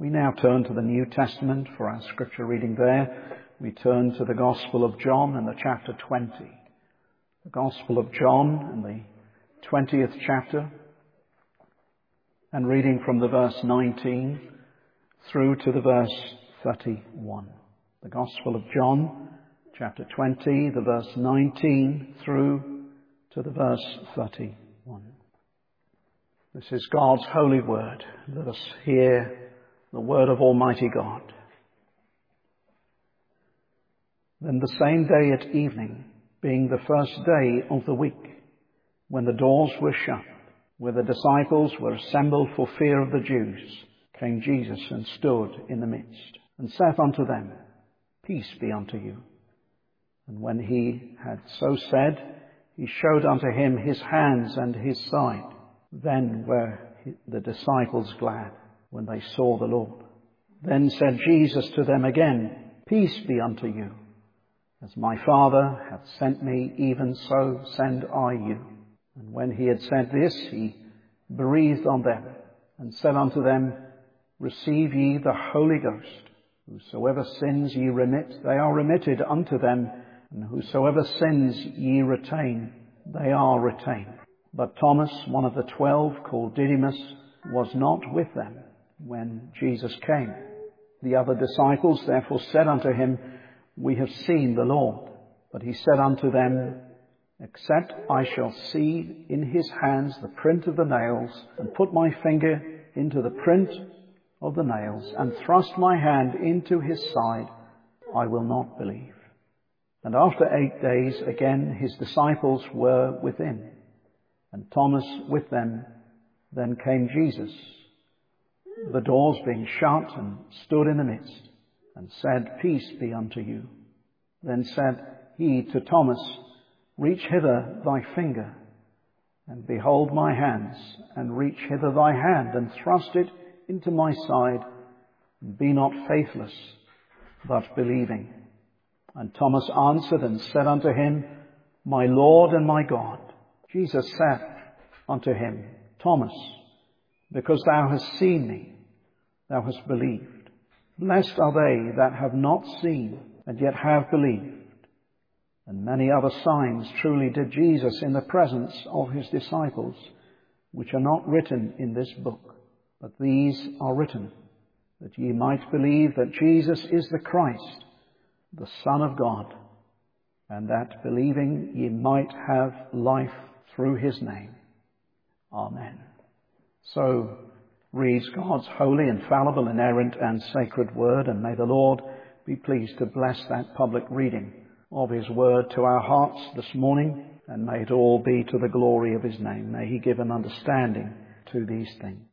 We now turn to the New Testament for our scripture reading there. We turn to the Gospel of John and the chapter 20. The Gospel of John and the 20th chapter, and reading from the verse 19 through to the verse 31. The Gospel of John, chapter 20, the verse 19 through to the verse 31. This is God's holy word. Let us hear the word of Almighty God. Then the same day at evening, being the first day of the week, when the doors were shut, where the disciples were assembled for fear of the Jews, came Jesus and stood in the midst, and saith unto them, Peace be unto you. And when he had so said, he showed unto him his hands and his side. Then were the disciples glad when they saw the Lord. Then said Jesus to them again, Peace be unto you. As my Father hath sent me, even so send I you. And when he had said this, he breathed on them, and said unto them, Receive ye the Holy Ghost. Whosoever sins ye remit, they are remitted unto them, and whosoever sins ye retain, they are retained. But Thomas, one of the 12, called Didymus, was not with them when Jesus came. The other disciples therefore said unto him, We have seen the Lord. But he said unto them, Except I shall see in his hands the print of the nails, and put my finger into the print of the nails, and thrust my hand into his side, I will not believe. And after 8 days again his disciples were within, and Thomas with them. Then came Jesus, the doors being shut, and stood in the midst, and said, Peace be unto you. Then said he to Thomas, Reach hither thy finger, and behold my hands, and reach hither thy hand, and thrust it into my side, and be not faithless, but believing. And Thomas answered and said unto him, My Lord and my God. Jesus said unto him, Thomas, because thou hast seen me, thou hast believed. Blessed are they that have not seen, and yet have believed. And many other signs truly did Jesus in the presence of his disciples, which are not written in this book, but these are written, that ye might believe that Jesus is the Christ, the Son of God, and that believing ye might have life through his name. Amen. So reads God's holy, infallible, inerrant, and sacred word, and may the Lord be pleased to bless that public reading of his word to our hearts this morning, and may it all be to the glory of his name. May he give an understanding to these things.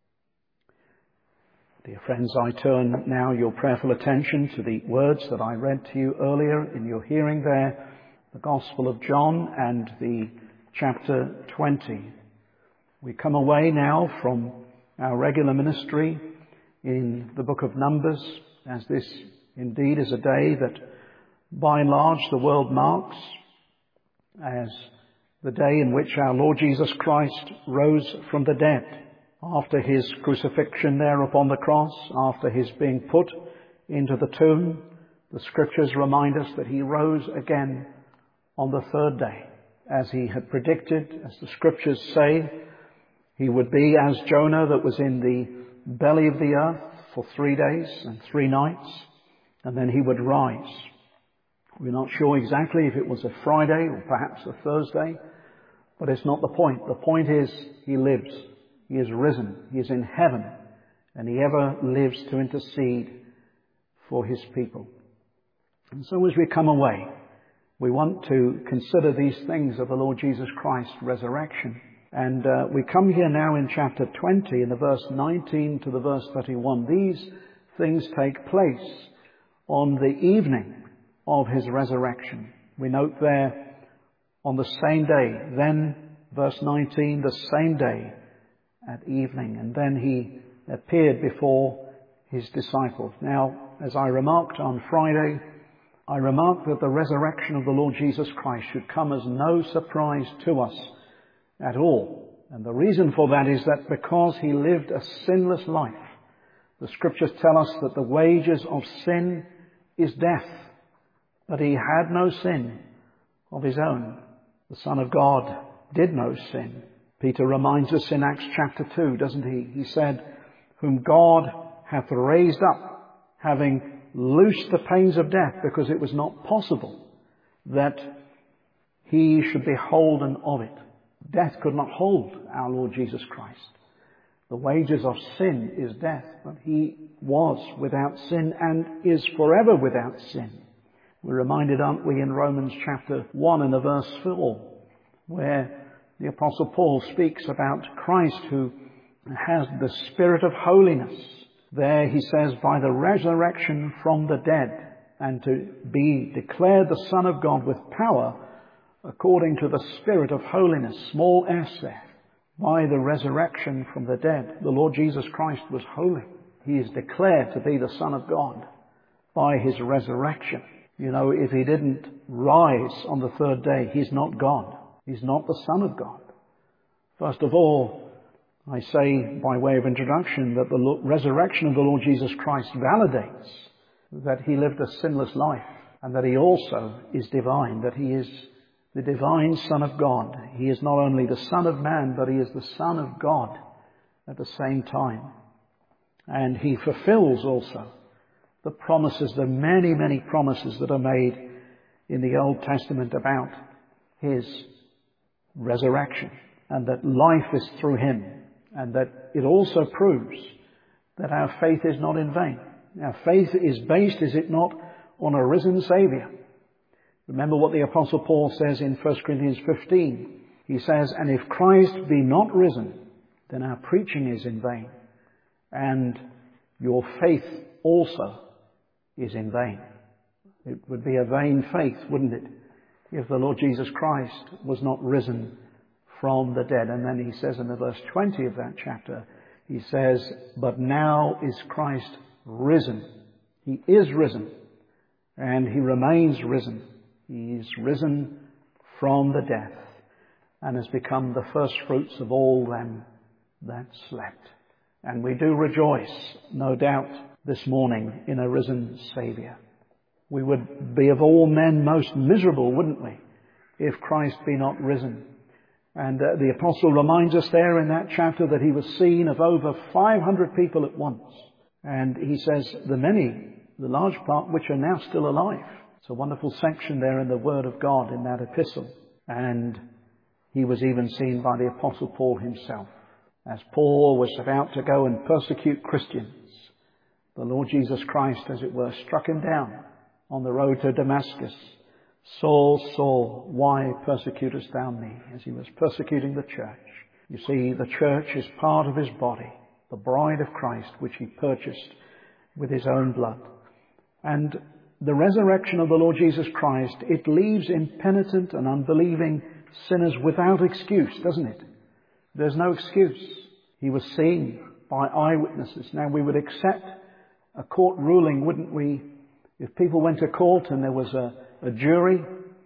Dear friends, I turn now your prayerful attention to the words that I read to you earlier in your hearing there, the Gospel of John and the chapter 20. We come away now from our regular ministry in the book of Numbers, as this indeed is a day that by and large the world marks as the day in which our Lord Jesus Christ rose from the dead. After his crucifixion there upon the cross, after his being put into the tomb, the scriptures remind us that he rose again on the third day, as he had predicted, as the scriptures say. He would be as Jonah that was in the belly of the earth for 3 days and 3 nights, and then he would rise. We're not sure exactly if it was a Friday or perhaps a Thursday, but it's not the point. The point is he lives. He is risen. He is in heaven, and he ever lives to intercede for his people. And so as we come away, we want to consider these things of the Lord Jesus Christ's resurrection. And we come here now in chapter 20, in the verse 19 to the verse 31. These things take place on the evening of his resurrection. We note there, on the same day, then, verse 19, the same day at evening. And then he appeared before his disciples. Now, as I remarked on Friday, I remarked that the resurrection of the Lord Jesus Christ should come as no surprise to us at all. And the reason for that is that because he lived a sinless life, The Scriptures tell us that the wages of sin is death, but he had no sin of his own. The Son of God did no sin. Peter reminds us in Acts chapter 2, doesn't he? He said, whom God hath raised up, having loosed the pains of death, because it was not possible that he should be holden of it. Death could not hold our Lord Jesus Christ. The wages of sin is death, but he was without sin and is forever without sin. We're reminded, aren't we, in Romans chapter 1 and verse 4, where the Apostle Paul speaks about Christ who has the spirit of holiness. There he says, by the resurrection from the dead, and to be declared the Son of God with power, according to the spirit of holiness, small s there. By the resurrection from the dead, the Lord Jesus Christ was holy. He is declared to be the Son of God by his resurrection. You know, if he didn't rise on the third day, he's not God. He's not the Son of God. First of all, I say by way of introduction that the resurrection of the Lord Jesus Christ validates that he lived a sinless life and that he also is divine, that he is the divine Son of God. He is not only the Son of man, but he is the Son of God at the same time. And he fulfills also the promises, the many, many promises that are made in the Old Testament about his resurrection, and that life is through him, and that it also proves that our faith is not in vain. Our faith is based, is it not, on a risen Saviour. Remember what the Apostle Paul says in 1 Corinthians 15. He says, and if Christ be not risen, then our preaching is in vain, and your faith also is in vain. It would be a vain faith, wouldn't it, if the Lord Jesus Christ was not risen from the dead. And then he says in the verse 20 of that chapter, he says, but now is Christ risen. He is risen, and he remains risen. He is risen from the death and has become the first fruits of all them that slept. And we do rejoice, no doubt, this morning in a risen Saviour. We would be of all men most miserable, wouldn't we, if Christ be not risen. And the Apostle reminds us there in that chapter that he was seen of over 500 people at once. And he says, the large part which are now still alive. It's a wonderful section there in the Word of God in that epistle. And he was even seen by the Apostle Paul himself. As Paul was about to go and persecute Christians, the Lord Jesus Christ, as it were, struck him down on the road to Damascus. Saul, Saul, why persecutest thou me? As he was persecuting the church. You see, the church is part of his body, the bride of Christ, which he purchased with his own blood. And the resurrection of the Lord Jesus Christ, it leaves impenitent and unbelieving sinners without excuse, doesn't it? There's no excuse. He was seen by eyewitnesses. Now, we would accept a court ruling, wouldn't we, if people went to court and there was a jury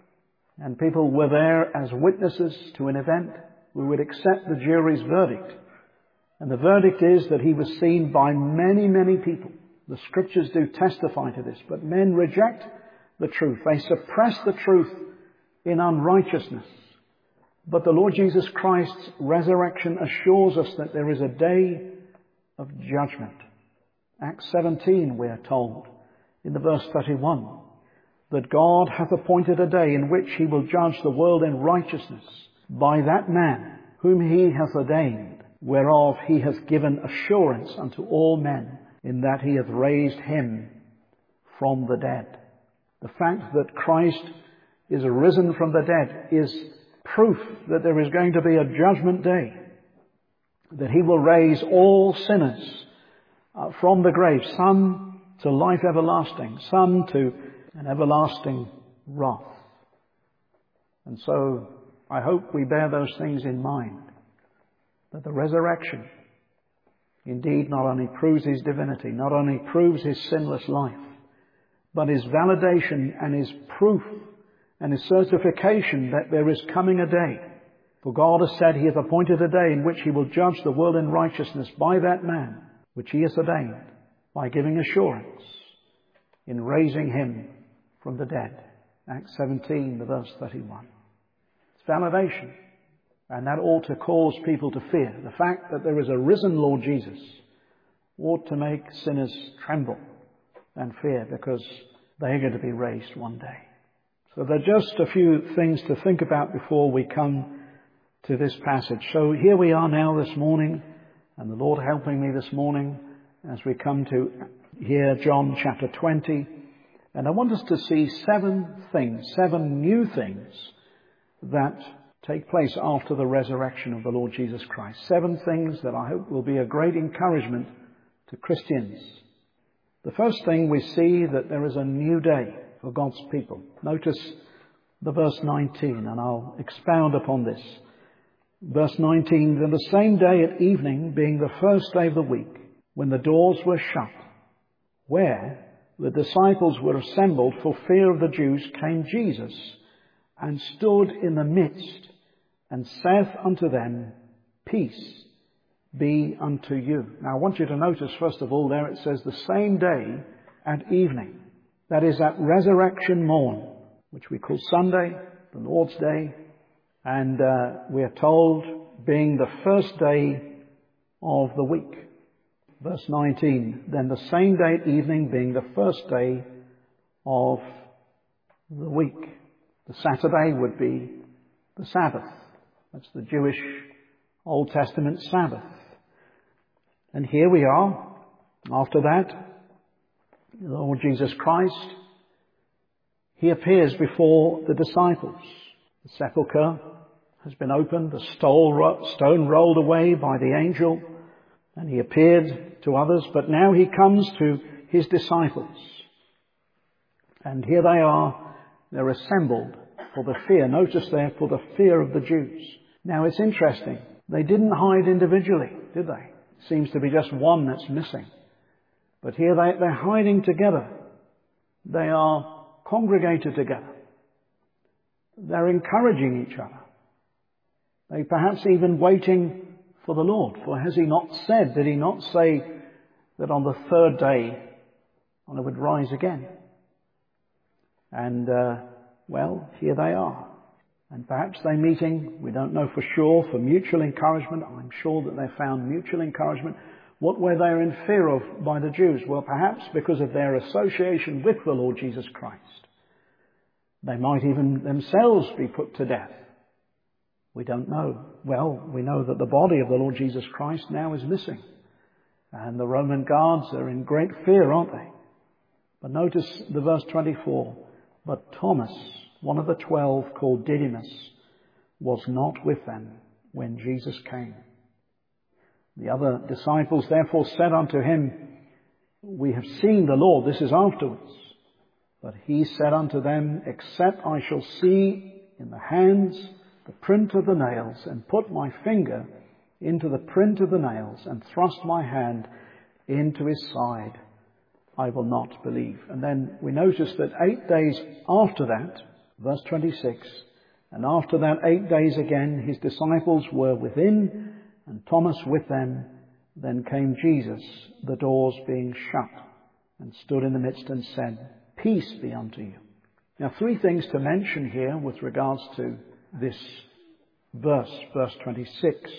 and people were there as witnesses to an event, we would accept the jury's verdict. And the verdict is that he was seen by many, many people. The Scriptures do testify to this, but men reject the truth. They suppress the truth in unrighteousness. But the Lord Jesus Christ's resurrection assures us that there is a day of judgment. Acts 17, we are told, in the verse 31, that God hath appointed a day in which he will judge the world in righteousness by that man whom he hath ordained, whereof he hath given assurance unto all men, in that he hath raised him from the dead. The fact that Christ is risen from the dead is proof that there is going to be a judgment day, that he will raise all sinners from the grave, some to life everlasting, some to an everlasting wrath. And so I hope we bear those things in mind, that the resurrection indeed not only proves his divinity, not only proves his sinless life, but is validation and is proof and is certification that there is coming a day. For God has said he hath appointed a day in which he will judge the world in righteousness by that man which he has ordained. by giving assurance in raising him from the dead. Acts 17, the verse 31. It's validation. And that ought to cause people to fear. The fact that there is a risen Lord Jesus ought to make sinners tremble and fear, because they're going to be raised one day. So there are just a few things to think about before we come to this passage. So here we are now this morning, and the Lord helping me this morning as we come to hear John chapter 20. And I want us to see 7 new things that take place after the resurrection of the Lord Jesus Christ. 7 things that I hope will be a great encouragement to Christians. The first thing, we see that there is a new day for God's people. Notice the verse 19, and I'll expound upon this. Verse 19, then the same day at evening, being the first day of the week, when the doors were shut, where the disciples were assembled for fear of the Jews, came Jesus and stood in the midst and saith unto them, Peace be unto you. Now I want you to notice, first of all, there it says the same day at evening. That is at resurrection morn, which we call Sunday, the Lord's Day. And we are told being the first day of the week. Verse 19, then the same day at evening being the first day of the week. The Saturday would be the Sabbath. That's the Jewish Old Testament Sabbath. And here we are. After that, the Lord Jesus Christ, he appears before the disciples. The sepulchre has been opened, the stone rolled away by the angel, and he appeared to others, but now he comes to his disciples. And here they are, they're assembled for the fear. Notice there, for the fear of the Jews. Now it's interesting, they didn't hide individually, did they? Seems to be just one that's missing. But here they're hiding together. They are congregated together. They're encouraging each other. They perhaps even waiting for the Lord. For has he not said, did he not say that on the third day I would rise again? And, here they are. And perhaps they're meeting, we don't know for sure, for mutual encouragement. I'm sure that they found mutual encouragement. What were they in fear of by the Jews? Well, perhaps because of their association with the Lord Jesus Christ. They might even themselves be put to death. We don't know. Well, we know that the body of the Lord Jesus Christ now is missing. And the Roman guards are in great fear, aren't they? But notice the verse 24. But Thomas, one of the 12, called Didymus, was not with them when Jesus came. The other disciples therefore said unto him, We have seen the Lord. This is afterwards. But he said unto them, Except I shall see in the hands the print of the nails, and put my finger into the print of the nails, and thrust my hand into his side, I will not believe. And then we notice that 8 days after that, verse 26, and after that 8 days again, his disciples were within, and Thomas with them. Then came Jesus, the doors being shut, and stood in the midst and said, Peace be unto you. Now 3 things to mention here with regards to this verse 26,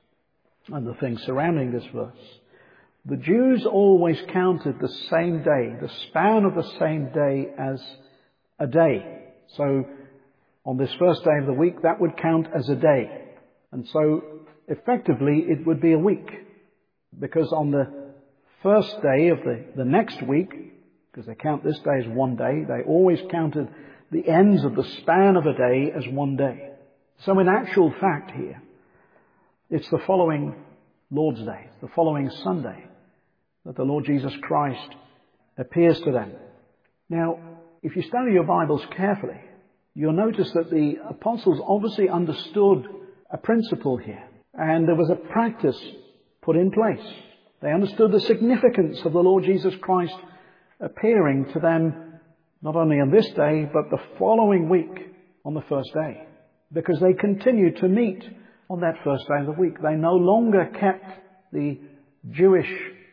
and the things surrounding this verse. The Jews always counted the same day, the span of the same day, as a day. So on this first day of the week, that would count as a day. And so effectively it would be a week. Because on the first day of the next week, because they count this day as one day, they always counted the ends of the span of a day as one day. So in actual fact here, it's the following Lord's Day, the following Sunday, that the Lord Jesus Christ appears to them. Now, if you study your Bibles carefully, you'll notice that the apostles obviously understood a principle here, and there was a practice put in place. They understood the significance of the Lord Jesus Christ appearing to them not only on this day, but the following week on the first day, because they continued to meet on that first day of the week. They no longer kept the Jewish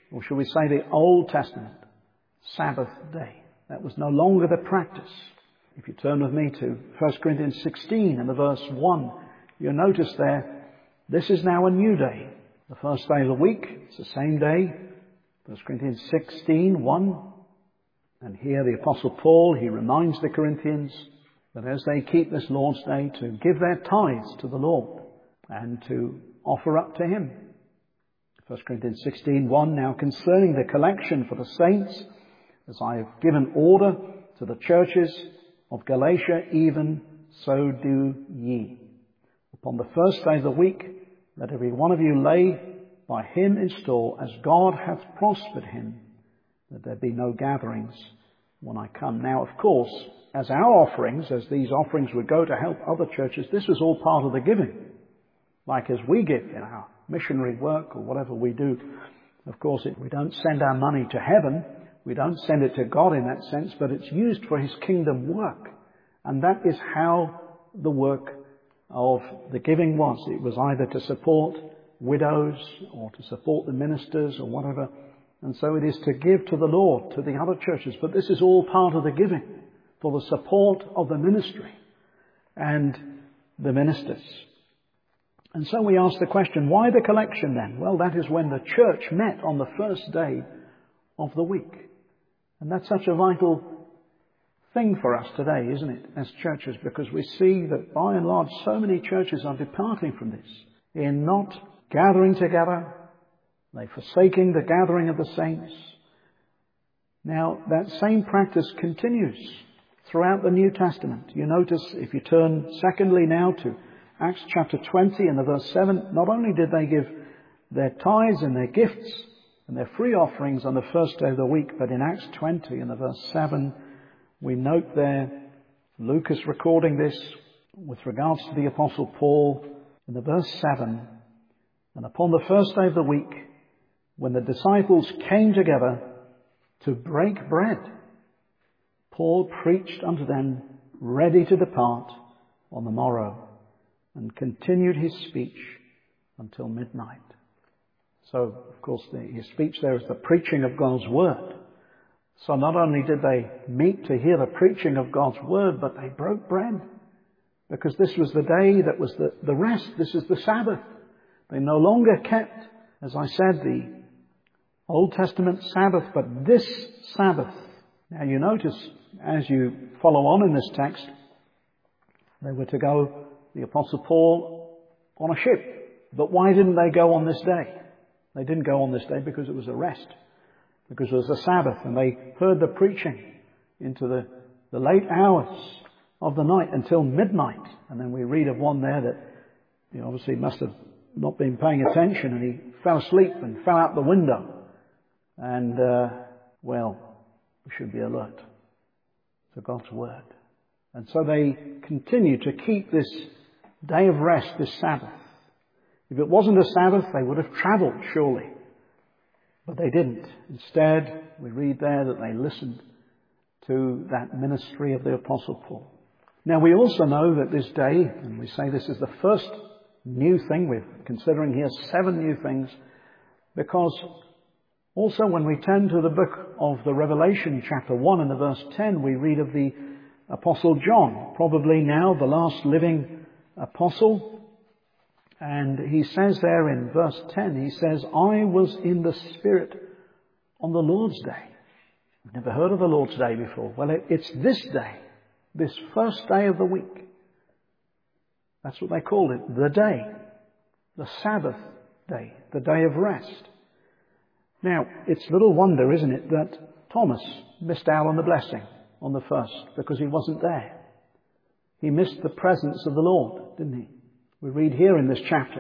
or shall we say the Old Testament, Sabbath day. That was no longer the practice. If you turn with me to 1 Corinthians 16 and the verse 1, you'll notice there, this is now a new day. The first day of the week, it's the same day. 1 Corinthians 16, 1. And here the Apostle Paul, he reminds the Corinthians that as they keep this Lord's Day, to give their tithes to the Lord and to offer up to Him. 1 Corinthians 16, 1. Now concerning the collection for the saints, as I have given order to the churches of Galatia, even so do ye. Upon the first day of the week, let every one of you lay by him in store, as God hath prospered him, that there be no gatherings when I come. Now, of course, as our offerings, as these offerings would go to help other churches, this was all part of the giving. Like as we give in our missionary work or whatever we do, of course, we don't send our money to heaven. We don't send it to God in that sense, but it's used for His kingdom work. And that is how the work of the giving was. It was either to support widows or to support the ministers or whatever. And so it is to give to the Lord, to the other churches. But this is all part of the giving for the support of the ministry and the ministers. And so we ask the question, why the collection then? Well, that is when the church met on the first day of the week. And that's such a vital thing for us today, isn't it, as churches? Because we see that by and large so many churches are departing from this in not gathering together. They're forsaking the gathering of the saints. Now, that same practice continues throughout the New Testament. You notice, if you turn secondly now to Acts chapter 20 and the verse 7, not only did they give their tithes and their gifts and their free offerings on the first day of the week, but in Acts 20 and the verse 7, we note there, Luke is recording this with regards to the Apostle Paul, in the verse 7, and upon the first day of the week, when the disciples came together to break bread, Paul preached unto them, ready to depart on the morrow, and continued his speech until midnight. So, of course, his speech there is the preaching of God's Word. So not only did they meet to hear the preaching of God's Word, but they broke bread. Because this was the day that was the rest. This is the Sabbath. They no longer kept, as I said, the Old Testament Sabbath, but this Sabbath. Now you notice, as you follow on in this text, they were to go, the Apostle Paul, on a ship. But why didn't they go on this day? They didn't go on this day because it was a rest. Because it was a Sabbath, and they heard the preaching into the late hours of the night until midnight. And then we read of one there that he obviously must have not been paying attention, and he fell asleep and fell out the window. And, well, we should be alert to God's Word. And so they continued to keep this day of rest, this Sabbath. If it wasn't a Sabbath, they would have travelled, surely. But they didn't. Instead, we read there that they listened to that ministry of the Apostle Paul. Now, we also know that this day, and we say this is the first new thing, we're considering here 7 new things, because also when we turn to the book of the Revelation, chapter 1 and the verse 10, we read of the Apostle John, probably now the last living apostle. And he says there in verse 10, he says, I was in the Spirit on the Lord's day. I've never heard of the Lord's day before. Well, it's this day, this first day of the week. That's what they called it, the day, the Sabbath day, the day of rest. Now, it's little wonder, isn't it, that Thomas missed out on the blessing on the first because he wasn't there. He missed the presence of the Lord, didn't he? We read here in this chapter,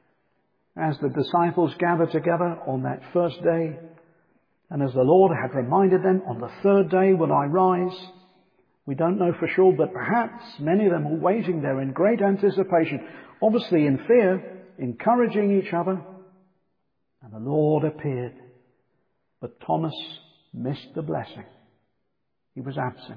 as the disciples gathered together on that first day, and as the Lord had reminded them, on the third day will I rise. We don't know for sure, but perhaps many of them were waiting there in great anticipation, obviously in fear, encouraging each other. And the Lord appeared, but Thomas missed the blessing. He was absent.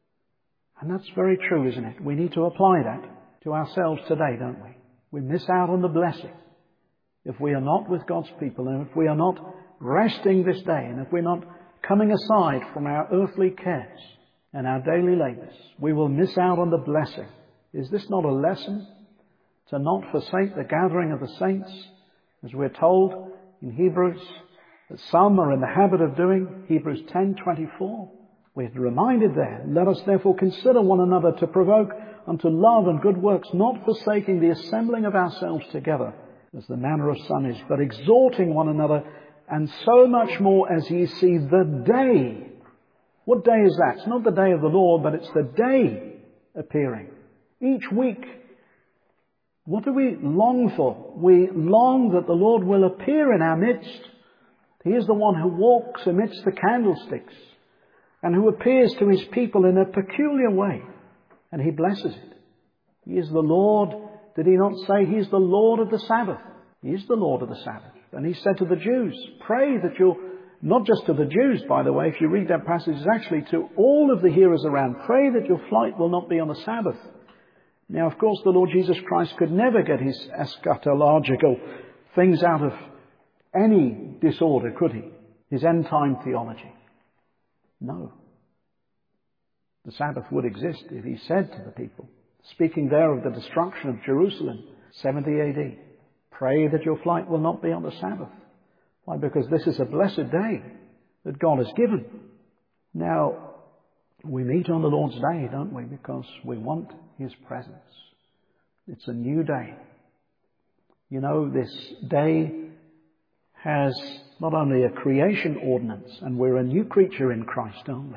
And that's very true, isn't it? We need to apply that to ourselves today, don't we? We miss out on the blessing if we are not with God's people and if we are not resting this day, and if we're not coming aside from our earthly cares and our daily labours, we will miss out on the blessing. Is this not a lesson? To not forsake the gathering of the saints, as we're told in Hebrews, that some are in the habit of doing. Hebrews 10:24. We're reminded there, let us therefore consider one another to provoke unto love and good works, not forsaking the assembling of ourselves together, as the manner of some is, but exhorting one another, and so much more as ye see the day. What day is that? It's not the day of the Lord, but it's the day appearing. Each week, what do we long for? We long that the Lord will appear in our midst. He is the one who walks amidst the candlesticks and who appears to his people in a peculiar way, and he blesses it. He is the Lord. Did he not say he is the Lord of the Sabbath? He is the Lord of the Sabbath. And he said to the Jews, pray that you'll, not just to the Jews, by the way, if you read that passage, it's actually to all of the hearers around, pray that your flight will not be on the Sabbath. Now, of course, the Lord Jesus Christ could never get his eschatological things out of any disorder, could he? His end-time theology. No. The Sabbath would exist if he said to the people, speaking there of the destruction of Jerusalem, 70 AD, pray that your flight will not be on the Sabbath. Why? Because this is a blessed day that God has given. Now, we meet on the Lord's Day, don't we? Because we want his presence. It's a new day. You know, this day has not only a creation ordinance, and we're a new creature in Christ, aren't we?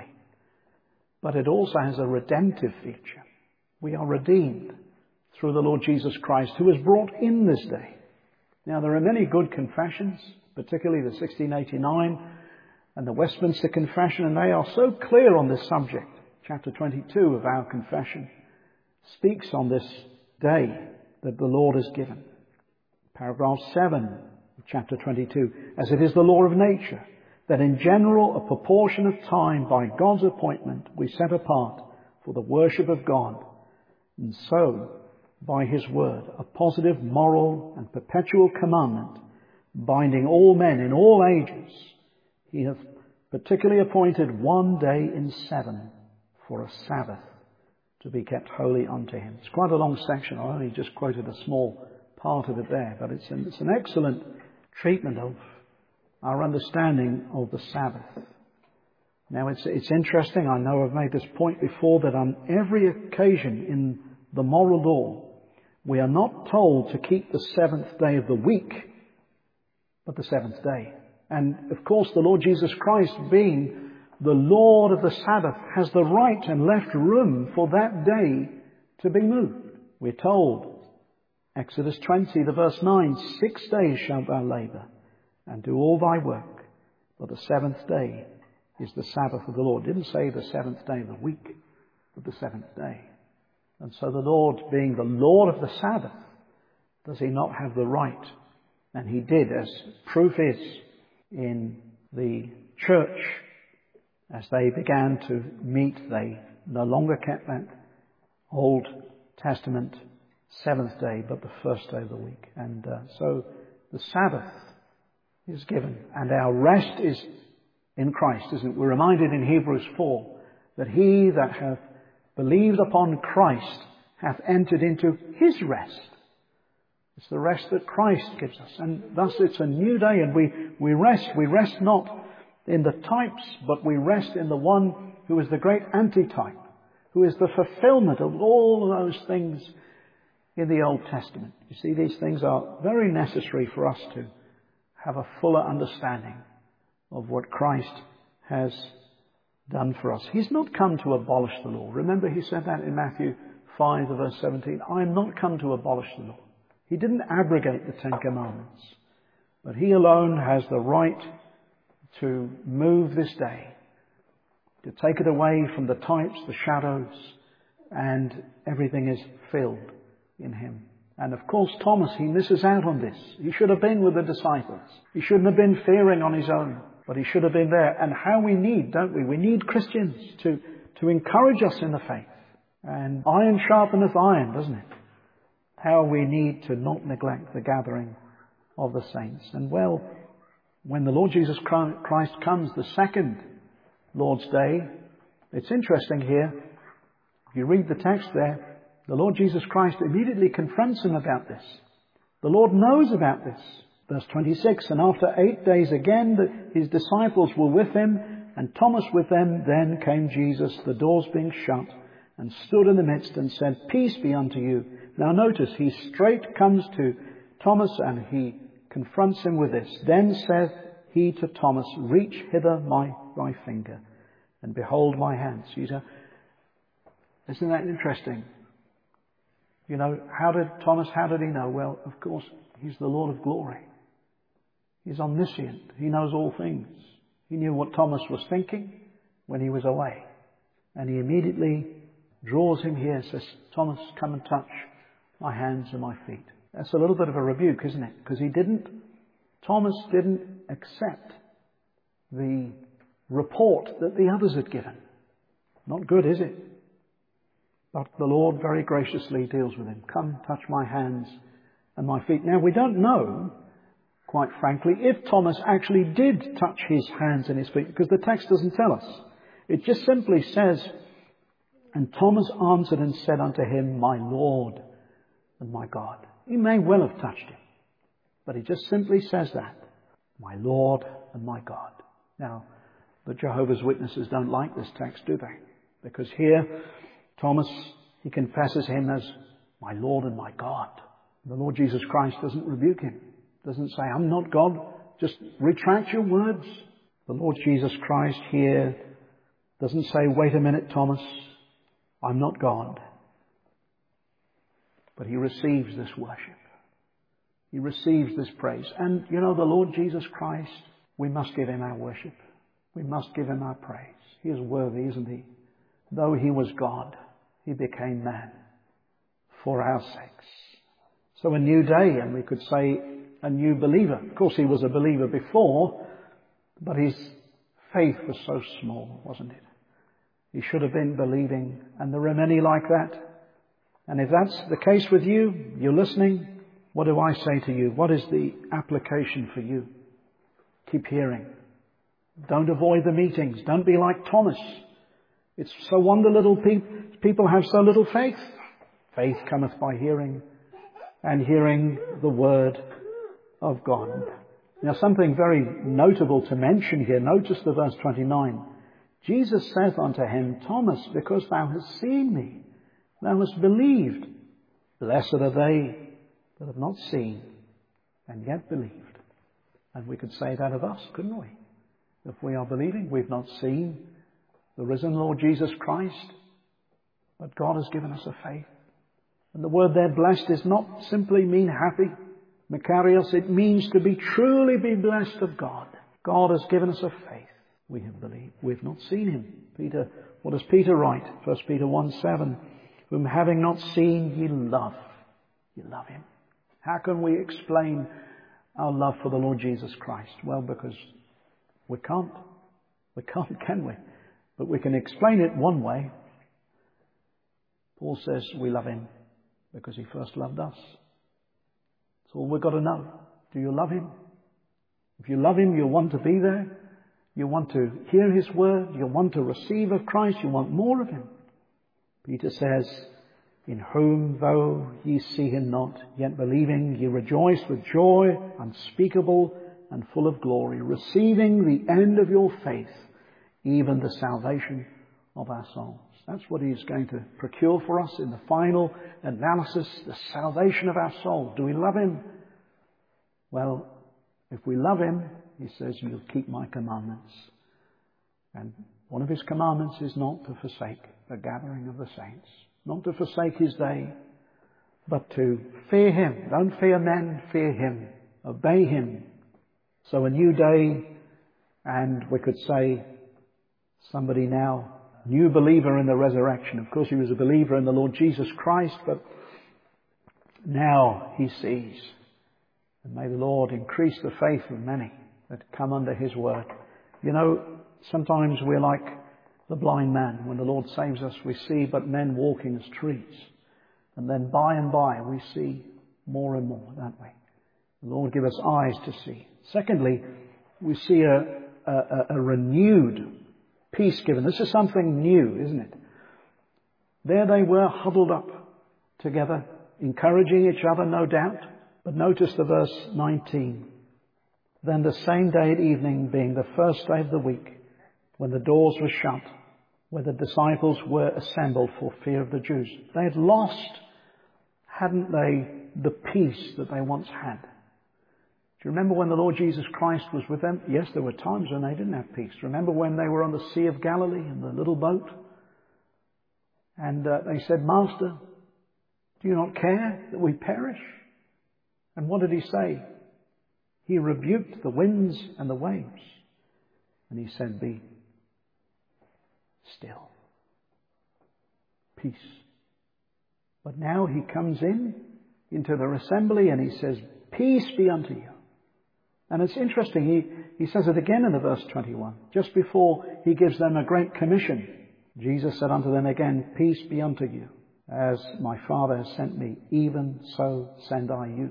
But it also has a redemptive feature. We are redeemed through the Lord Jesus Christ, who has brought in this day. Now, there are many good confessions, particularly the 1689 and the Westminster Confession, and they are so clear on this subject. Chapter 22 of our confession speaks on this day that the Lord has given. Paragraph 7 of chapter 22, as it is the law of nature, that in general a proportion of time by God's appointment we set apart for the worship of God, and so by his word, a positive, moral and perpetual commandment binding all men in all ages, he hath particularly appointed one day in 7 for a Sabbath to be kept holy unto him. It's quite a long section. I only just quoted a small part of it there, but it's an excellent treatment of our understanding of the Sabbath. Now, it's interesting. I know I've made this point before, that on every occasion in the moral law, we are not told to keep the 7th day of the week, but the 7th day. And, of course, the Lord Jesus Christ, being the Lord of the Sabbath, has the right and left room for that day to be moved. We're told, Exodus 20, the verse 9, 6 days shalt thou labour and do all thy work, but the 7th day is the Sabbath of the Lord. It didn't say the 7th day of the week, but the 7th day. And so the Lord, being the Lord of the Sabbath, does he not have the right? And he did, as proof is in the church. As they began to meet, they no longer kept that Old Testament 7th day, but the first day of the week. And so the Sabbath is given, and our rest is in Christ, isn't it? We're reminded in Hebrews 4 that he that hath believed upon Christ hath entered into his rest. It's the rest that Christ gives us. And thus it's a new day, and we rest. We rest not in the types, but we rest in the one who is the great antitype, who is the fulfillment of all those things in the Old Testament. You see, these things are very necessary for us to have a fuller understanding of what Christ has done for us. He's not come to abolish the law. Remember, he said that in Matthew 5, verse 17. I am not come to abolish the law. He didn't abrogate the Ten Commandments, but he alone has the right to move this day, to take it away from the types, the shadows, and everything is filled in him. And of course, Thomas, he misses out on this. He should have been with the disciples. He shouldn't have been fearing on his own, but he should have been there. And how we need, don't we? We need Christians to encourage us in the faith. And iron sharpeneth iron, doesn't it? How we need to not neglect the gathering of the saints. And well, when the Lord Jesus Christ comes the second Lord's Day, it's interesting here. If you read the text there, the Lord Jesus Christ immediately confronts him about this. The Lord knows about this. Verse 26, and after 8 days again, his disciples were with him, and Thomas with them. Then came Jesus, the doors being shut, and stood in the midst and said, peace be unto you. Now notice, he straight comes to Thomas and he confronts him with this. Then saith he to Thomas, reach hither thy finger, and behold my hands. Isn't that interesting? How did he know? Well, of course, he's the Lord of glory. He's omniscient. He knows all things. He knew what Thomas was thinking when he was away. And he immediately draws him here and says, Thomas, come and touch my hands and my feet. That's a little bit of a rebuke, isn't it? Because Thomas didn't accept the report that the others had given. Not good, is it? But the Lord very graciously deals with him. Come, touch my hands and my feet. Now, we don't know, quite frankly, if Thomas actually did touch his hands and his feet, because the text doesn't tell us. It just simply says, and Thomas answered and said unto him, my Lord and my God. He may well have touched him, but he just simply says that, my Lord and my God. Now, the Jehovah's Witnesses don't like this text, do they? Because here, Thomas, he confesses him as my Lord and my God. The Lord Jesus Christ doesn't rebuke him. Doesn't say, I'm not God. Just retract your words. The Lord Jesus Christ here doesn't say, wait a minute, Thomas, I'm not God. But he receives this worship. He receives this praise. And the Lord Jesus Christ, we must give him our worship. We must give him our praise. He is worthy, isn't he? Though he was God, he became man for our sakes. So a new day, and we could say a new believer. Of course, he was a believer before, but his faith was so small, wasn't it? He should have been believing, and there are many like that. And if that's the case with you, you're listening, what do I say to you? What is the application for you? Keep hearing. Don't avoid the meetings. Don't be like Thomas. It's so wonder little people have so little faith. Faith cometh by hearing, and hearing the word of God. Now, something very notable to mention here. Notice the verse 29. Jesus saith unto him, Thomas, because thou hast seen me, thou hast believed. Blessed are they that have not seen and yet believed. And we could say that of us, couldn't we? If we are believing, we've not seen the risen Lord Jesus Christ, but God has given us a faith. And the word there, blessed, does not simply mean happy, Makarios. It means to be truly be blessed of God. God has given us a faith. We have believed. We've not seen him. What does Peter write? 1 Peter 1:7. Whom having not seen ye love. You love him. How can we explain our love for the Lord Jesus Christ? Well, because we can't. We can't, can we? But we can explain it one way. Paul says we love him because he first loved us. That's all we've got to know. Do you love him? If you love him, you'll want to be there. You want to hear his word. You want to receive of Christ. You want more of him. Peter says, in whom, though ye see him not, yet believing, ye rejoice with joy unspeakable and full of glory, receiving the end of your faith, even the salvation of our souls. That's what he's going to procure for us in the final analysis, the salvation of our souls. Do we love him? Well, if we love him, he says, you'll keep my commandments. And one of his commandments is not to forsake the gathering of the saints, not to forsake his day, but to fear him. Don't fear men, fear him. Obey him. So a new day, and we could say, somebody now, new believer in the resurrection. Of course, he was a believer in the Lord Jesus Christ, but now he sees. And may the Lord increase the faith of many that come under his word. Sometimes we're like the blind man. When the Lord saves us, we see but men walking as trees. And then by and by, we see more and more, don't we? The Lord give us eyes to see. Secondly, we see a renewed peace given. This is something new, isn't it? There they were huddled up together, encouraging each other, no doubt. But notice the verse 19. Then the same day at evening, being the first day of the week, when the doors were shut, where the disciples were assembled for fear of the Jews. They had lost, hadn't they, the peace that they once had. Do you remember when the Lord Jesus Christ was with them? Yes, there were times when they didn't have peace. Remember when they were on the Sea of Galilee in the little boat? And they said, Master, do you not care that we perish? And what did he say? He rebuked the winds and the waves. And he said, be still. Peace. But now he comes into their assembly and he says, peace be unto you. And it's interesting, he says it again in the verse 21, just before he gives them a great commission. Jesus said unto them again, peace be unto you. As my Father has sent me, even so send I you.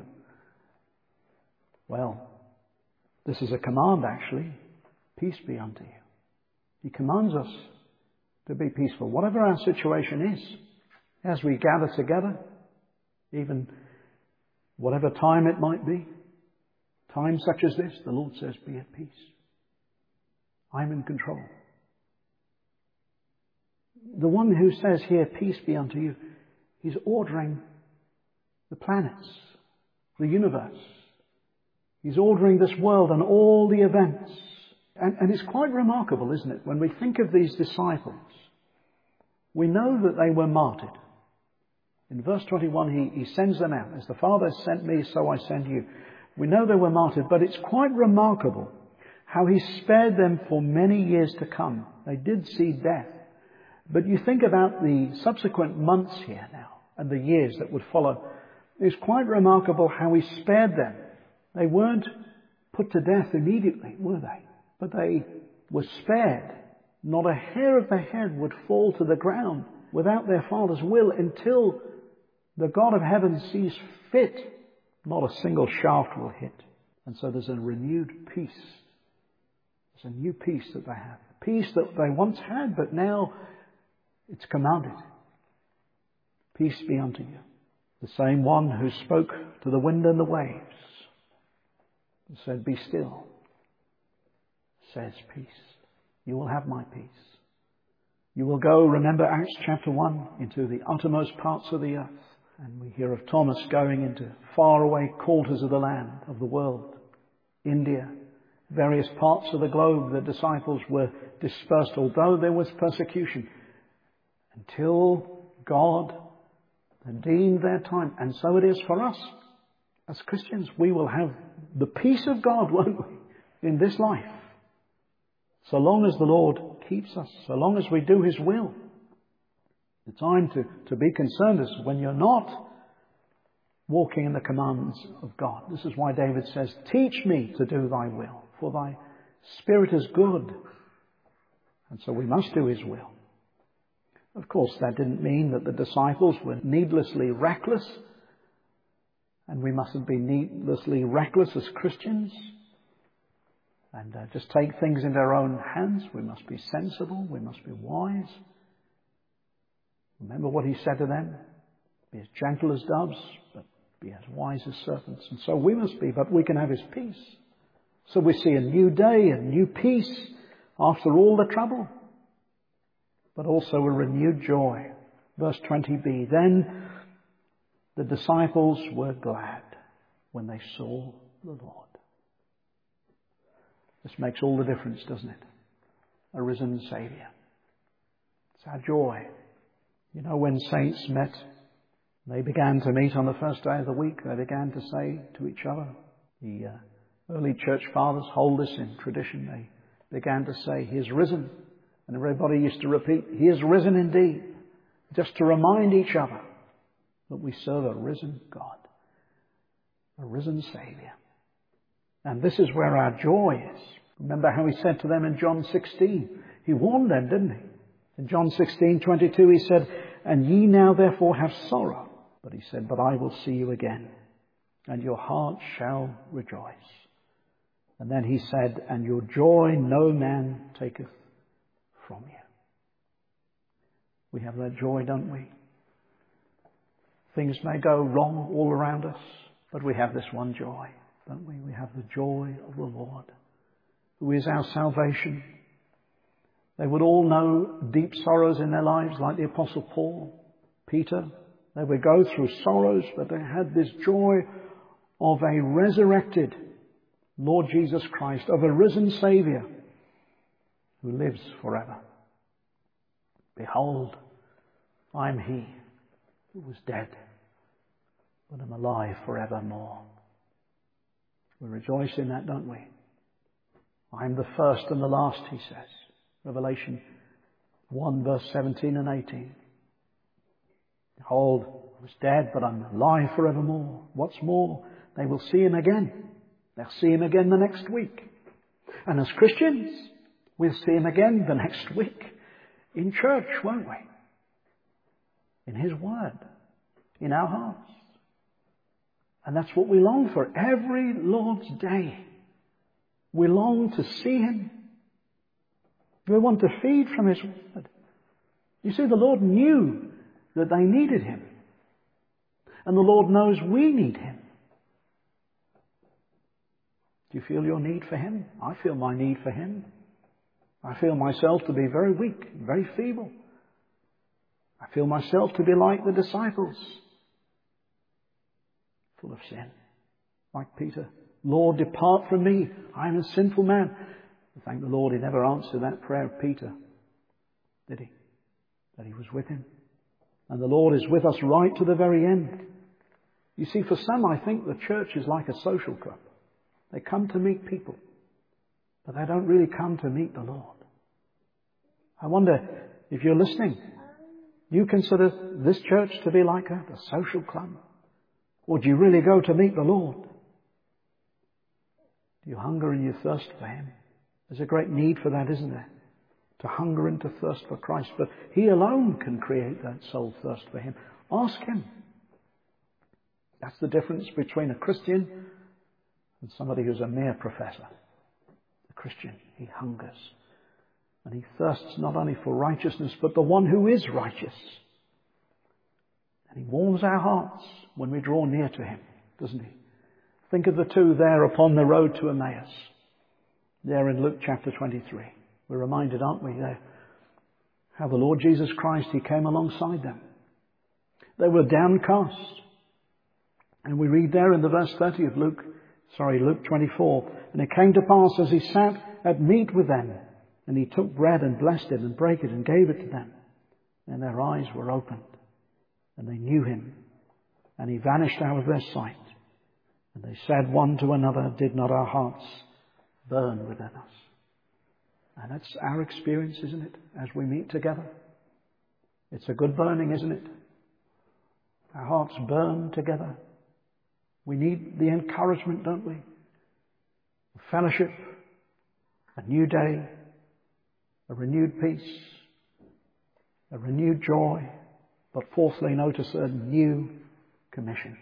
Well, this is a command actually. Peace be unto you. He commands us to be peaceful, whatever our situation is, as we gather together, even whatever time it might be. Times such as this, the Lord says, be at peace. I'm in control. The one who says here, peace be unto you, he's ordering the planets, the universe. He's ordering this world and all the events. And it's quite remarkable, isn't it? When we think of these disciples, we know that they were martyred. In verse 21, he sends them out. As the Father sent me, so I send you. We know they were martyred, but it's quite remarkable how he spared them for many years to come. They did see death. But you think about the subsequent months here now and the years that would follow. It's quite remarkable how he spared them. They weren't put to death immediately, were they? But they were spared. Not a hair of their head would fall to the ground without their Father's will until the God of heaven sees fit. Not a single shaft will hit. And so there's a renewed peace. There's a new peace that they have. Peace that they once had, but now it's commanded. Peace be unto you. The same one who spoke to the wind and the waves and said, be still, says peace. You will have my peace. You will go, remember Acts chapter 1, into the uttermost parts of the earth. And we hear of Thomas going into faraway quarters of the land, of the world. India, various parts of the globe, the disciples were dispersed, although there was persecution, until God had deemed their time. And so it is for us. As Christians, we will have the peace of God, won't we, in this life. So long as the Lord keeps us, so long as we do His will. The time to be concerned is when you're not walking in the commands of God. This is why David says, teach me to do thy will, for thy spirit is good. And so we must do His will. Of course, that didn't mean that the disciples were needlessly reckless. And we mustn't be needlessly reckless as Christians and just take things into our own hands. We must be sensible. We must be wise. Remember what He said to them? Be as gentle as doves, but be as wise as serpents. And so we must be, but we can have His peace. So we see a new day, a new peace after all the trouble, but also a renewed joy. Verse 20b, then the disciples were glad when they saw the Lord. This makes all the difference, doesn't it? A risen Saviour. It's our joy. You know, when saints met, they began to meet on the first day of the week. They began to say to each other, the early church fathers hold this in tradition. They began to say, He is risen. And everybody used to repeat, He is risen indeed. Just to remind each other that we serve a risen God, a risen Saviour. And this is where our joy is. Remember how He said to them in John 16. He warned them, didn't He? In John 16:22 He said, and ye now therefore have sorrow. But He said, but I will see you again, and your heart shall rejoice. And then he said, and your joy no man taketh from you. We have that joy, don't we? Things may go wrong all around us, but we have this one joy, don't we? We have the joy of the Lord, who is our salvation. They would all know deep sorrows in their lives, like the Apostle Paul, Peter. They would go through sorrows, but they had this joy of a resurrected Lord Jesus Christ, of a risen Saviour who lives forever. Behold, I am he who was dead, but am alive forevermore. We rejoice in that, don't we? I am the first and the last, he says. Revelation 1 verse 17 and 18. Behold, I was dead, but I'm alive forevermore. What's more, they will see him again. They'll see him again the next week. And as Christians, we'll see him again the next week in church, won't we? In his word, in our hearts. And that's what we long for every Lord's Day. We long to see him. We want to feed from his word. You see, the Lord knew that they needed him. And the Lord knows we need him. Do you feel your need for him? I feel my need for him. I feel myself to be very weak, very feeble. I feel myself to be like the disciples, full of sin, like Peter. Lord, depart from me. I am a sinful man. Thank the Lord he never answered that prayer of Peter, did he? That he was with him. And the Lord is with us right to the very end. You see, for some, I think the church is like a social club. They come to meet people, but they don't really come to meet the Lord. I wonder if you're listening, you consider this church to be like a social club? Or do you really go to meet the Lord? Do you hunger and you thirst for him? There's a great need for that, isn't there? To hunger and to thirst for Christ. But he alone can create that soul thirst for him. Ask him. That's the difference between a Christian and somebody who's a mere professor. The Christian, he hungers. And he thirsts not only for righteousness, but the one who is righteous. And he warms our hearts when we draw near to him, doesn't he? Think of the two there upon the road to Emmaus. There in Luke chapter 23. We're reminded, aren't we, there, how the Lord Jesus Christ, he came alongside them. They were downcast. And we read there in the verse 30 of Luke 24. And it came to pass as he sat at meat with them, and he took bread and blessed it and brake it and gave it to them. And their eyes were opened, and they knew him, and he vanished out of their sight. And they said one to another, did not our hearts burn within us? And that's our experience, isn't it, as we meet together? It's a good burning, isn't it? Our hearts burn together. We need the encouragement, don't we? Fellowship, a new day, a renewed peace, a renewed joy, but fourthly, notice a new commission.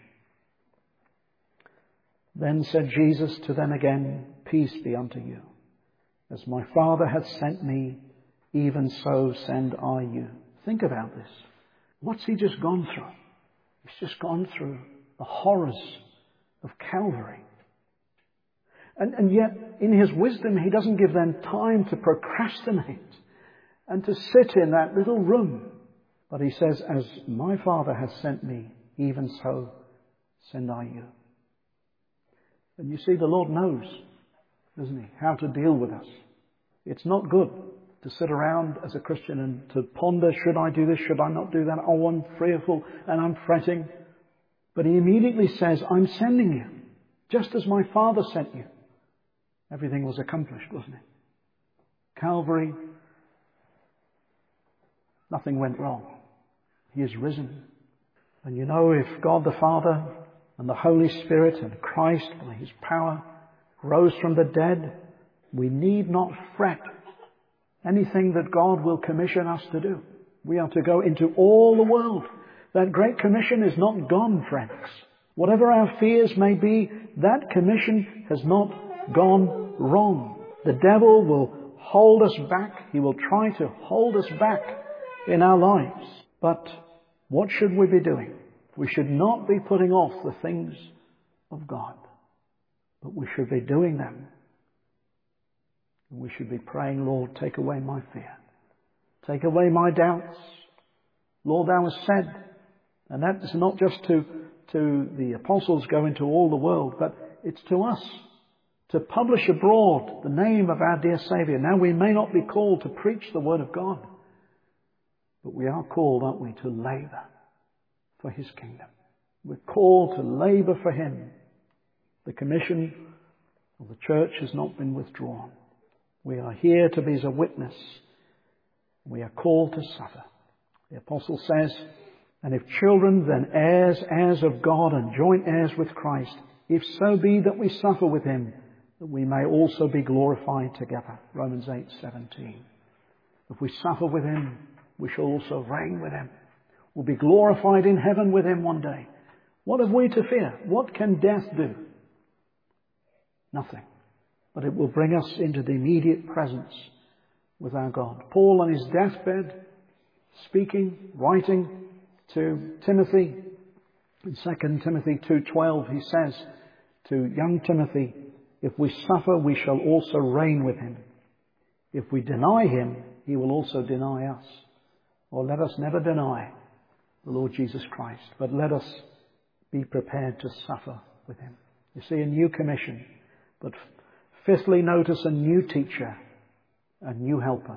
Then said Jesus to them again, peace be unto you. As my Father hath sent me, even so send I you. Think about this. What's he just gone through? He's just gone through the horrors of Calvary. And yet, in his wisdom, he doesn't give them time to procrastinate and to sit in that little room. But he says, as my Father has sent me, even so send I you. And you see, the Lord knows, doesn't he, how to deal with us. It's not good to sit around as a Christian and to ponder, should I do this, should I not do that? Oh, I'm fearful and I'm fretting. But he immediately says, I'm sending you, just as my Father sent you. Everything was accomplished, wasn't it? Calvary, nothing went wrong. He is risen. And you know, if God the Father and the Holy Spirit and Christ by his power rose from the dead, we need not fret anything that God will commission us to do. We are to go into all the world. That great commission is not gone, friends. Whatever our fears may be, that commission has not gone. wrong. The devil will hold us back. He will try to hold us back in our lives. But what should we be doing? We should not be putting off the things of God, but we should be doing them. We should be praying, Lord, take away my fear. Take away my doubts. Lord, thou hast said, and that is not just to the apostles go into all the world, but it's to us to publish abroad the name of our dear Saviour. Now we may not be called to preach the Word of God, but we are called, aren't we, to labour for His kingdom. We're called to labour for Him. The commission of the church has not been withdrawn. We are here to be as a witness. We are called to suffer. The apostle says, and if children, then heirs of God and joint heirs with Christ, if so be that we suffer with Him, that we may also be glorified together. Romans 8:17. If we suffer with Him, we shall also reign with Him. We'll be glorified in heaven with Him one day. What have we to fear? What can death do? Nothing. But it will bring us into the immediate presence with our God. Paul on his deathbed, writing to Timothy, in 2 Timothy 2:12, he says to young Timothy, if we suffer, we shall also reign with Him. If we deny Him, He will also deny us. Or let us never deny the Lord Jesus Christ, but let us be prepared to suffer with Him. You see, a new commission. But fifthly, notice a new teacher, a new helper.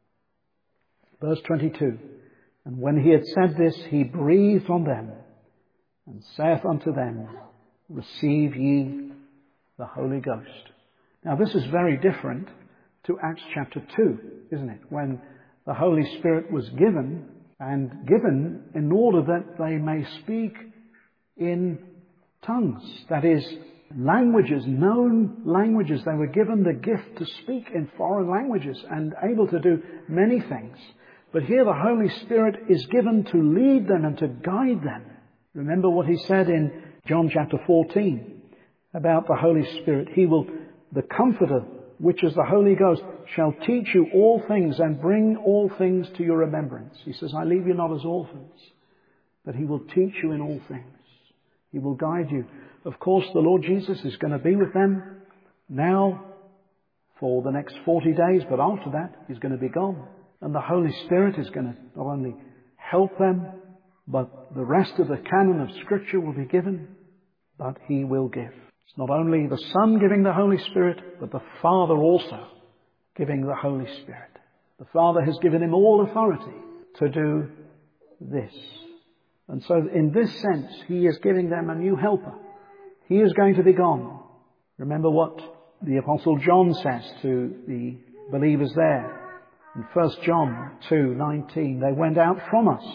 Verse 22, and when He had said this, He breathed on them and saith unto them, receive ye the Holy Ghost. Now this is very different to Acts chapter 2, isn't it? When the Holy Spirit was given, and given in order that they may speak in tongues. That is, languages, known languages. They were given the gift to speak in foreign languages and able to do many things. But here the Holy Spirit is given to lead them and to guide them. Remember what He said in John chapter 14 about the Holy Spirit. He will, the Comforter, which is the Holy Ghost, shall teach you all things and bring all things to your remembrance. He says, I leave you not as orphans, but He will teach you in all things. He will guide you. Of course, the Lord Jesus is going to be with them now for the next 40 days, but after that, He's going to be gone. And the Holy Spirit is going to not only help them, but the rest of the canon of Scripture will be given, but He will give. It's not only the Son giving the Holy Spirit, but the Father also giving the Holy Spirit. The Father has given Him all authority to do this. And so in this sense, He is giving them a new helper. He is going to be gone. Remember what the Apostle John says to the believers there. In 1 John 2:19, they went out from us,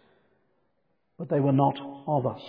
but they were not of us.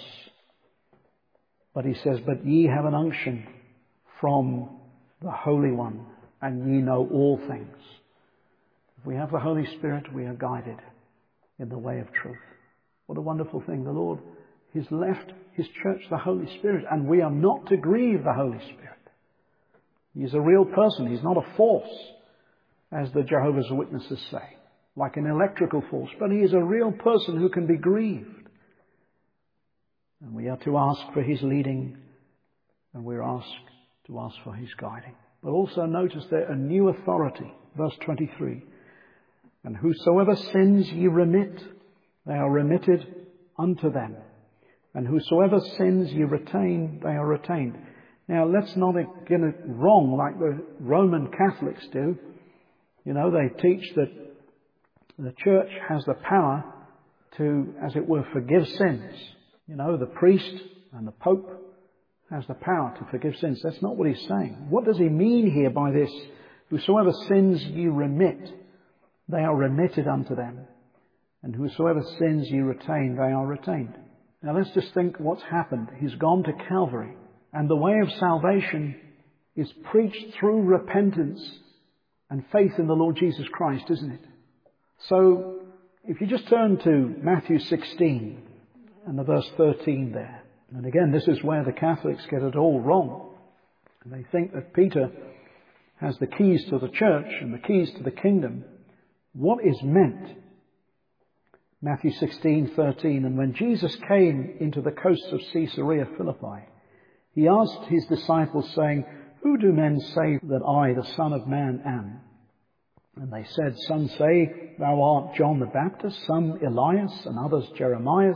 But he says, but ye have an unction from the Holy One, and ye know all things. If we have the Holy Spirit, we are guided in the way of truth. What a wonderful thing. The Lord has left His church the Holy Spirit, and we are not to grieve the Holy Spirit. He's a real person. He's not a force, as the Jehovah's Witnesses say, like an electrical force. But He is a real person who can be grieved. And we are to ask for His leading, and we're asked to ask for His guiding. But also notice there a new authority. Verse 23. And whosoever sins ye remit, they are remitted unto them. And whosoever sins ye retain, they are retained. Now let's not get it wrong like the Roman Catholics do. You know, they teach that the church has the power to, as it were, forgive sins. You know, the priest and the Pope has the power to forgive sins. That's not what he's saying. What does he mean here by this? Whosoever sins ye remit, they are remitted unto them. And whosoever sins ye retain, they are retained. Now let's just think what's happened. He's gone to Calvary. And the way of salvation is preached through repentance and faith in the Lord Jesus Christ, isn't it? So if you just turn to Matthew 16 and the verse 13 there. And again, this is where the Catholics get it all wrong. And they think that Peter has the keys to the church and the keys to the kingdom, what is meant? Matthew 16:13, and when Jesus came into the coasts of Caesarea Philippi, he asked his disciples, saying, "Who do men say that I, the Son of Man, am?" And they said, "Some say, thou art John the Baptist, some Elias, and others Jeremiah,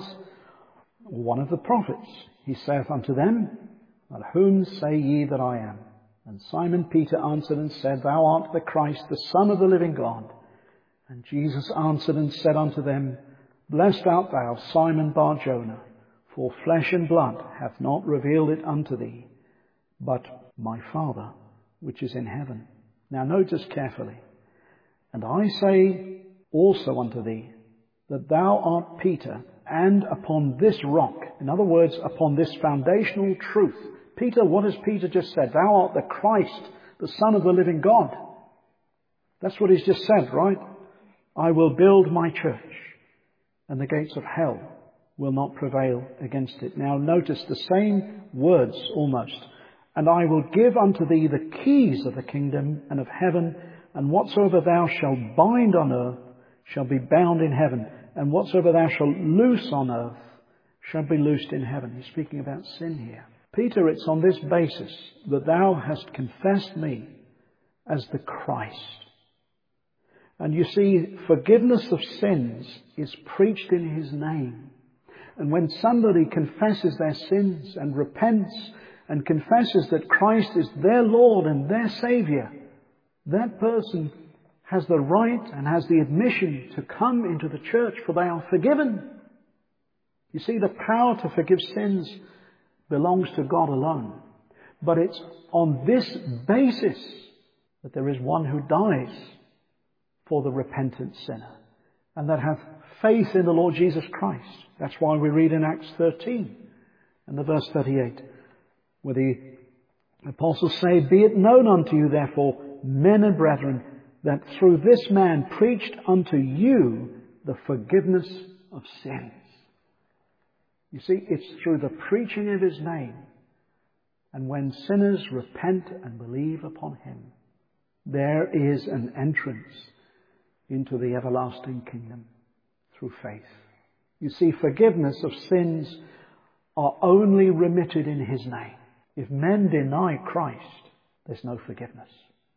or one of the prophets." He saith unto them, "But whom say ye that I am?" And Simon Peter answered and said, "Thou art the Christ, the Son of the living God." And Jesus answered and said unto them, "Blessed art thou, Simon Bar-Jonah, for flesh and blood hath not revealed it unto thee, but my Father which is in heaven." Now notice carefully. "And I say also unto thee, that thou art Peter, and upon this rock," in other words, upon this foundational truth. Peter, what has Peter just said? "Thou art the Christ, the Son of the living God." That's what he's just said, right? "I will build my church, and the gates of hell will not prevail against it." Now notice the same words almost. "And I will give unto thee the keys of the kingdom and of heaven, and whatsoever thou shalt bind on earth shall be bound in heaven, and whatsoever thou shalt loose on earth shall be loosed in heaven." He's speaking about sin here. "Peter, it's on this basis that thou hast confessed me as the Christ." And you see, forgiveness of sins is preached in his name. And when somebody confesses their sins and repents and confesses that Christ is their Lord and their Saviour, that person has the right and has the admission to come into the church, for they are forgiven. You see, the power to forgive sins belongs to God alone. But it's on this basis that there is one who dies for the repentant sinner, and that hath faith in the Lord Jesus Christ. That's why we read in Acts 13 and the verse 38, where the apostles say, "Be it known unto you, therefore, men and brethren, that through this man preached unto you the forgiveness of sins." You see, it's through the preaching of his name, and when sinners repent and believe upon him, there is an entrance into the everlasting kingdom through faith. You see, forgiveness of sins are only remitted in his name. If men deny Christ, there's no forgiveness.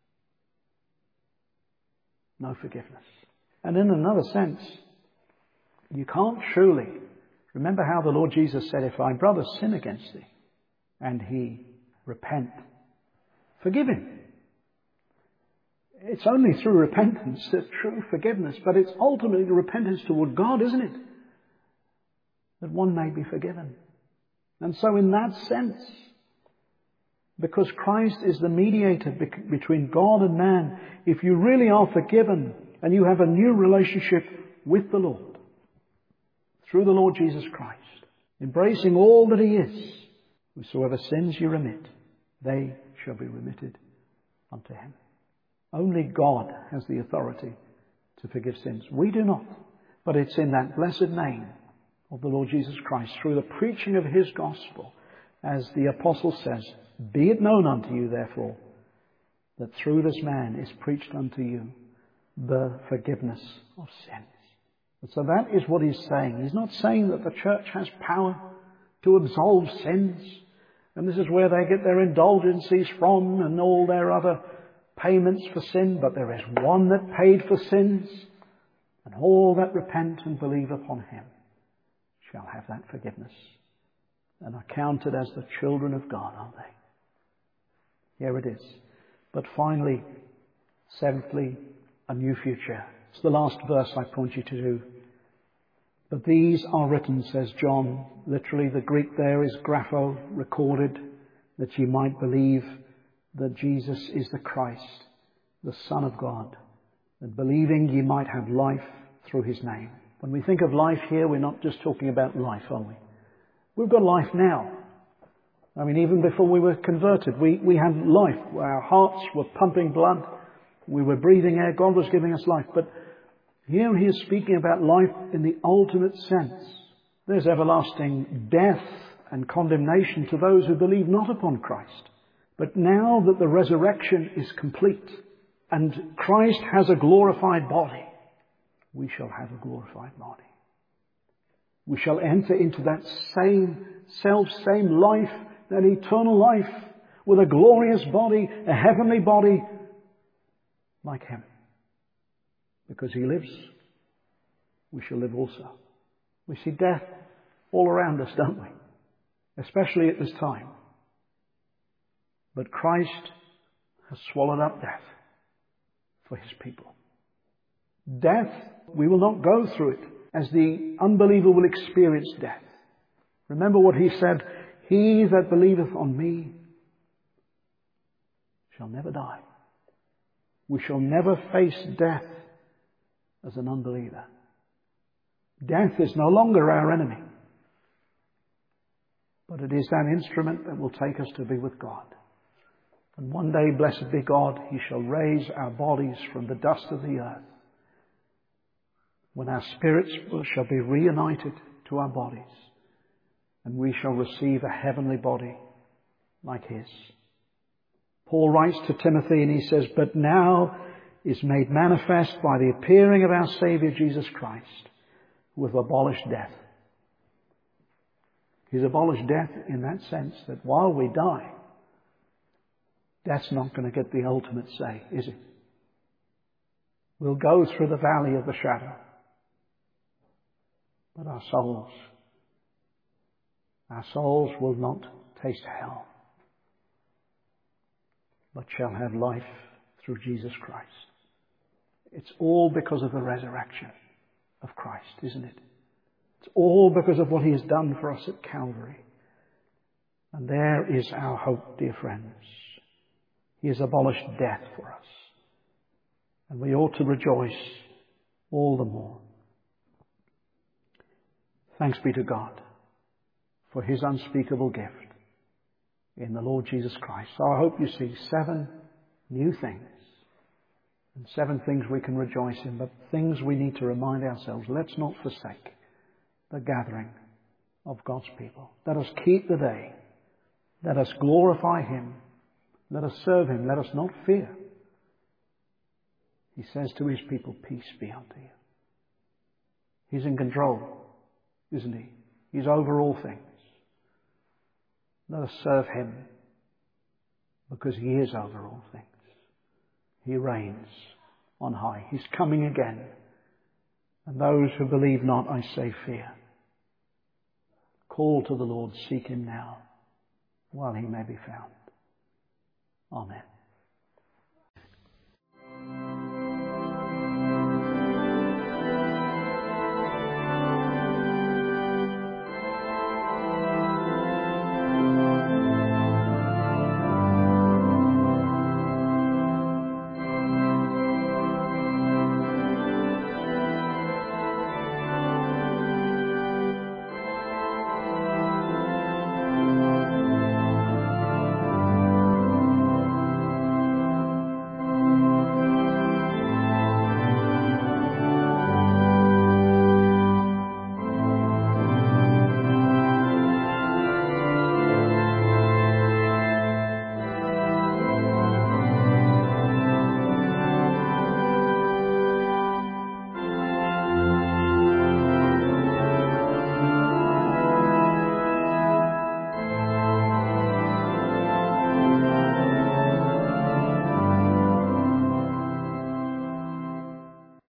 No forgiveness. And in another sense, you can't truly. Remember how the Lord Jesus said, "If thy brother sin against thee, and he repent, forgive him." It's only through repentance that true forgiveness, but it's ultimately repentance toward God, isn't it? That one may be forgiven. And so in that sense, because Christ is the mediator between God and man, if you really are forgiven and you have a new relationship with the Lord, through the Lord Jesus Christ, embracing all that he is, whosoever sins you remit, they shall be remitted unto him. Only God has the authority to forgive sins. We do not. But it's in that blessed name of the Lord Jesus Christ, through the preaching of his gospel, as the apostle says, "Be it known unto you, therefore, that through this man is preached unto you the forgiveness of sins." And so that is what he's saying. He's not saying that the church has power to absolve sins, and this is where they get their indulgences from and all their other payments for sin, but there is one that paid for sins, and all that repent and believe upon him shall have that forgiveness and are counted as the children of God, aren't they? Here it is. But finally, seventhly, a new future. It's the last verse I point you to. "But these are written," says John. Literally, the Greek there is grapho, recorded, "that ye might believe that Jesus is the Christ, the Son of God, that believing ye might have life through his name." When we think of life here, we're not just talking about life, are we? We've got life now. I mean, even before we were converted, we had life. Our hearts were pumping blood. We were breathing air. God was giving us life. But here he is speaking about life in the ultimate sense. There's everlasting death and condemnation to those who believe not upon Christ. But now that the resurrection is complete and Christ has a glorified body, we shall have a glorified body. We shall enter into that same life, that eternal life, with a glorious body, a heavenly body, like Him. Because He lives, we shall live also. We see death all around us, don't we? Especially at this time. But Christ has swallowed up death for His people. Death, we will not go through it as the unbeliever will experience death. Remember what He said, "He that believeth on me shall never die." We shall never face death as an unbeliever. Death is no longer our enemy, but it is that instrument that will take us to be with God. And one day, blessed be God, He shall raise our bodies from the dust of the earth, when our spirits shall be reunited to our bodies, and we shall receive a heavenly body like His. Paul writes to Timothy and he says, "But now is made manifest by the appearing of our Saviour Jesus Christ, who hath abolished death." He's abolished death in that sense that while we die, death's not going to get the ultimate say, is it? We'll go through the valley of the shadow, but our souls will not taste hell, but shall have life through Jesus Christ. It's all because of the resurrection of Christ, isn't it? It's all because of what He has done for us at Calvary. And there is our hope, dear friends. He has abolished death for us. And we ought to rejoice all the more. Thanks be to God for His unspeakable gift in the Lord Jesus Christ. So I hope you see 7 new things. And 7 things we can rejoice in, but things we need to remind ourselves. Let's not forsake the gathering of God's people. Let us keep the day. Let us glorify Him. Let us serve Him. Let us not fear. He says to His people, "Peace be unto you." He's in control, isn't He? He's over all things. Let us serve Him because He is over all things. He reigns on high. He's coming again. And those who believe not, I say, fear. Call to the Lord, seek Him now while He may be found. Amen.